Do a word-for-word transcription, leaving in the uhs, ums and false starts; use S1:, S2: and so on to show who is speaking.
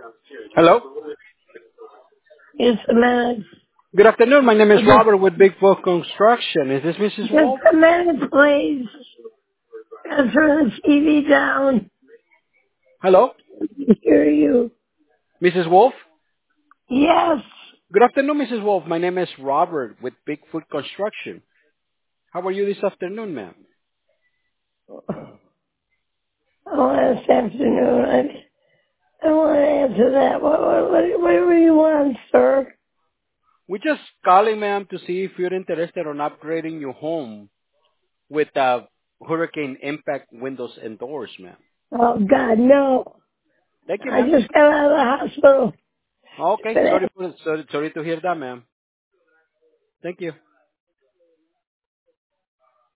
S1: Hello.
S2: Just a minute.
S1: Good afternoon. My name is
S2: Just,
S1: Robert with Bigfoot Construction. Is this missus
S2: just
S1: Wolf?
S2: a minute, please. I'll turn the T V down
S1: Hello,
S2: to hear you.
S1: missus Wolf.
S2: Yes.
S1: Good afternoon, missus Wolf. My name is Robert with Bigfoot Construction. How are you this afternoon, ma'am?
S2: Oh, last afternoon. I, I want to answer that. What, what, what, what do you want, sir?
S1: We're just calling, ma'am, to see if you're interested on upgrading your home with uh, hurricane impact windows and doors, ma'am.
S2: Oh, God, no.
S1: Thank you,
S2: I
S1: ma'am.
S2: just got out of the hospital
S1: Okay.
S2: today.
S1: Sorry for sorry, sorry to hear that, ma'am. Thank you.